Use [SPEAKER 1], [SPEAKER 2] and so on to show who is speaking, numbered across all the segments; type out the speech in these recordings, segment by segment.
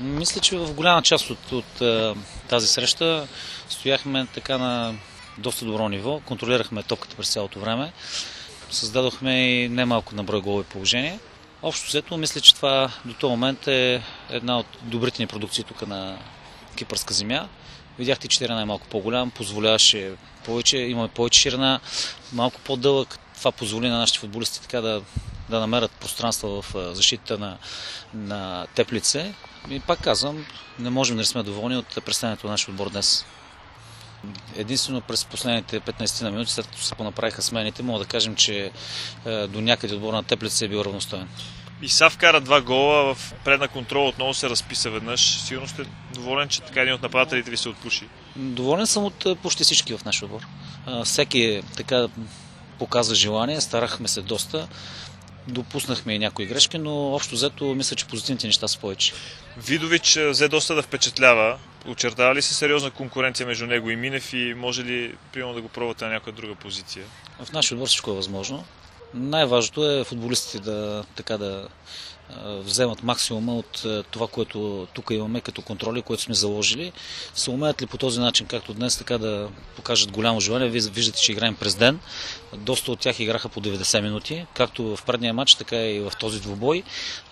[SPEAKER 1] Мисля, че в голяма част от тази среща стояхме така на доста добро ниво, контролирахме топката през цялото време, създадохме и немалко на брой голови положения. Общо взето, мисля, че това до този момент е една от добрите ни продукции тук на кипърска земя. Видяхте, че терена е малко по-голям, позволяваше повече, имаме повече ширина, малко по-дълъг. Това позволи на нашите футболисти така да намерят пространство в защитата на Теплице. И пак казвам, не можем да не сме доволни от представянето на нашия отбор днес. Единствено през последните 15 на минути, след като се понаправиха смените, мога да кажем, че до някъде отбор на Теплице е бил равностоен.
[SPEAKER 2] Иса вкара 2 гола, в предна контрола отново се разписа веднъж. Сигурно сте доволен, че така един от нападателите ви се отпуши?
[SPEAKER 1] Доволен съм от почти всички в нашия отбор. Всеки така показва желание, старахме се доста, допуснахме и някои грешки, но общо взето мисля, че позитивните неща са повече.
[SPEAKER 2] Видович взе доста да впечатлява. Очертава ли се сериозна конкуренция между него и Минев и може ли примерно да го пробвате на някоя друга позиция?
[SPEAKER 1] В нашия отбор всичко е възможно. Най-важното е футболистите да вземат максимума от това, което тук имаме като контроли, което сме заложили. Се умеят ли по този начин, както днес, така да покажат голямо желание? Вие виждате, че играем през ден. Доста от тях играха по 90 минути, както в предния матч, така и в този двубой.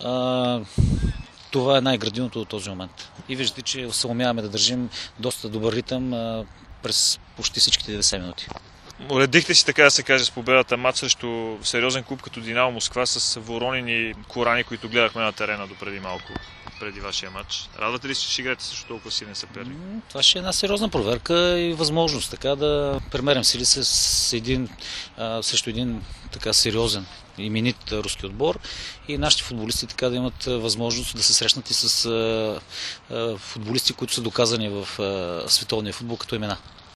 [SPEAKER 1] Това е най-градивното от този момент. И виждате, че се умяваме да държим доста добър ритъм през почти всичките 90 минути.
[SPEAKER 2] Уредихте си, така да се каже, с победата матч срещу сериозен клуб като Динамо Москва с Воронин и Корани, които гледахме на терена допреди малко, преди вашия матч. Радвате ли се, че ще играете също толкова силен съперник?
[SPEAKER 1] Това ще е една сериозна проверка и възможност така да премерим сили срещу един така сериозен именит руски отбор и нашите футболисти така да имат възможност да се срещнат и с футболисти, които са доказани в световния футбол като имена.